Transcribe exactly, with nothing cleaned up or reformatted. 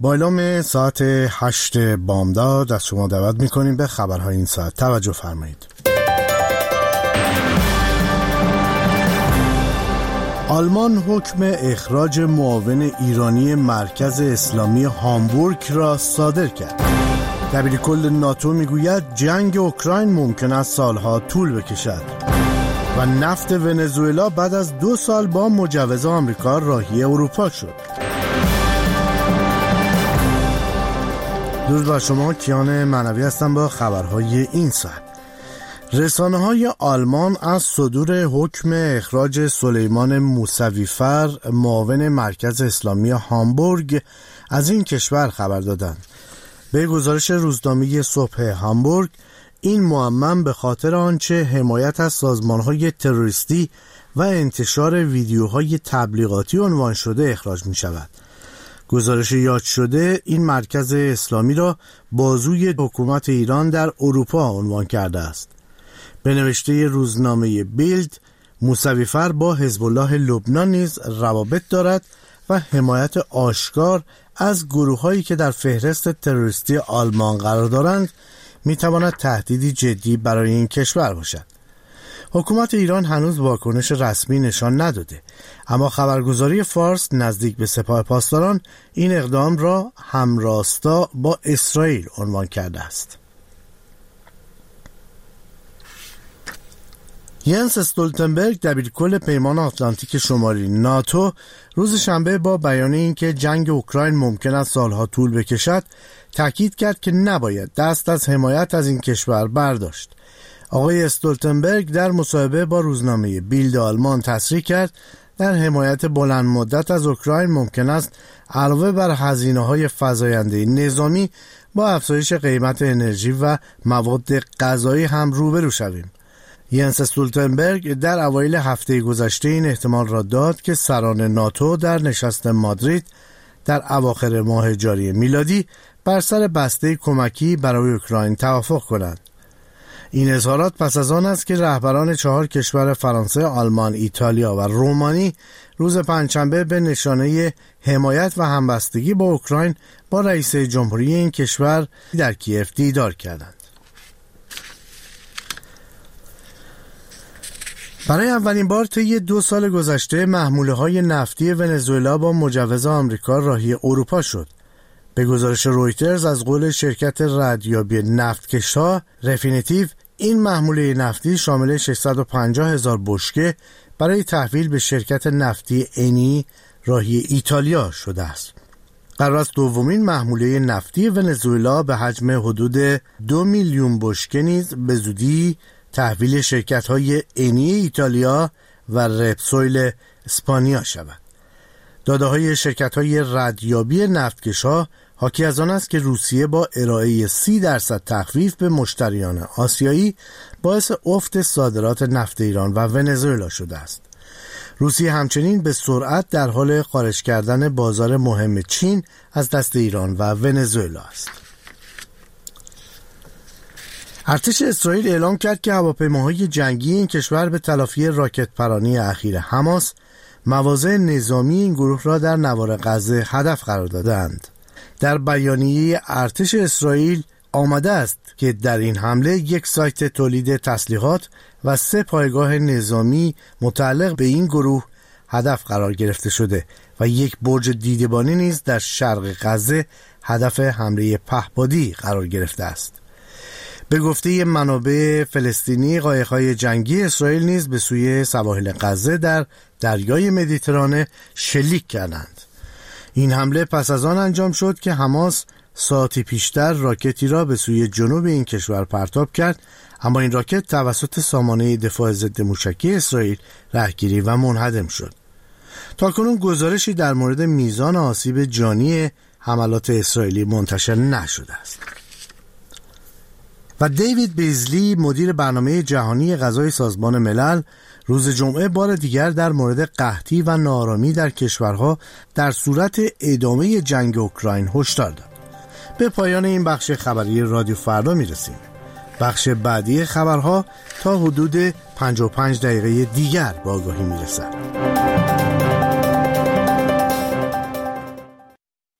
با اعلام ساعت هشت بامداد از شما دعوت میکنیم به خبرهای این ساعت. توجه فرمایید. آلمان حکم اخراج معاون ایرانی مرکز اسلامی هامبورگ را صادر کرد. دبیرکل ناتو میگوید جنگ اوکراین ممکن است سالها طول بکشد. و نفت ونزوئلا بعد از دو سال با مجوز آمریکا راهی اروپا شد. درود بر شما، کیان معنوی هستم با خبرهای این ساعت. رسانه‌های آلمان از صدور حکم اخراج سلیمان موسوی‌فر معاون مرکز اسلامی هامبورگ از این کشور خبر دادند. به گزارش روزنامه صبح هامبورگ، این معمم به خاطر آنچه حمایت از سازمان‌های تروریستی و انتشار ویدیوهای تبلیغاتی عنوان شده اخراج می‌شود. گزارش یاد شده این مرکز اسلامی را بازوی حکومت ایران در اروپا عنوان کرده است. به نوشته روزنامه بیلد، موسوی‌فر با حزب الله لبنان نیز روابط دارد و حمایت آشکار از گروه‌هایی که در فهرست تروریستی آلمان قرار دارند می‌تواند تهدیدی جدی برای این کشور باشد. حکومت ایران هنوز واکنش رسمی نشان نداده، اما خبرگزاری فارس نزدیک به سپاه پاسداران این اقدام را همراستا با اسرائیل عنوان کرده است. ینس استولتنبرگ دبیرکل پیمان آتلانتیک شمالی ناتو روز شنبه با بیان اینکه جنگ اوکراین ممکن است سالها طول بکشد تاکید کرد که نباید دست از حمایت از این کشور برداشت. آقای استولتنبرگ در مصاحبه با روزنامه بیلد آلمان تصریح کرد در حمایت بلند مدت از اوکراین ممکن است علاوه بر هزینه‌های فزاینده نظامی با افزایش قیمت انرژی و مواد غذایی هم روبرو شویم. ینس استولتنبرگ در اوایل هفته گذشته این احتمال را داد که سران ناتو در نشست مادرید در اواخر ماه جاری میلادی بر سر بسته کمکی برای اوکراین توافق کنند. این اظهارات پس از آن است که رهبران چهار کشور فرانسه، آلمان، ایتالیا و رومانی روز پنجشنبه به نشانه حمایت و همبستگی با اوکراین با رئیس جمهوری این کشور در کیف دیدار کردند. برای اولین بار طی دو سال گذشته محموله‌های نفتی ونزوئلا با مجوز آمریکا راهی اروپا شد. به گزارش رویترز از قول شرکت ردیابی نفتکش‌ها رفینیتیو، این محموله نفتی شامل ششصد و پنجاه هزار بشکه برای تحویل به شرکت نفتی انی راهی ایتالیا شده است. قرار است دومین محموله نفتی ونزوئلا به حجم حدود دو میلیون بشکه نیز به زودی تحویل شرکت‌های انی ایتالیا و رپسویل اسپانیا شود. داده‌های شرکت‌های ردیابی نفتکش‌ها حاکی از آن است که روسیه با ارائه سی درصد تخفیف به مشتریان آسیایی باعث افت صادرات نفت ایران و ونزوئلا شده است. روسیه همچنین به سرعت در حال خارج کردن بازار مهم چین از دست ایران و ونزوئلا است. ارتش اسرائیل اعلام کرد که هواپیماهای جنگی این کشور به تلافی راکت پرانی اخیر حماس مواضع نظامی این گروه را در نوار غزه هدف قرار دادند. در بیانیه ارتش اسرائیل آمده است که در این حمله یک سایت تولید تسلیحات و سه پایگاه نظامی متعلق به این گروه هدف قرار گرفته شده و یک برج دیدبانی نیز در شرق غزه هدف حمله پهپادی قرار گرفته است. به گفته منابع فلسطینی، قایق‌های جنگی اسرائیل نیز به سوی سواحل غزه در دریای مدیترانه شلیک کردند. این حمله پس از آن انجام شد که حماس ساعتی پیشتر راکتی را به سوی جنوب این کشور پرتاب کرد، اما این راکت توسط سامانه دفاع ضد موشکی اسرائیل رهگیری و منهدم شد. تاکنون گزارشی در مورد میزان آسیب جانی حملات اسرائیلی منتشر نشده است. و دیوید بیزلی، مدیر برنامه جهانی غذای سازمان ملل، روز جمعه بار دیگر در مورد قحطی و ناآرامی در کشورها در صورت ادامه جنگ اوکراین هشدار داد. به پایان این بخش خبری رادیو فردا میرسیم. بخش بعدی خبرها تا حدود پنجاه و پنج دقیقه دیگر با آگاهی میرسد.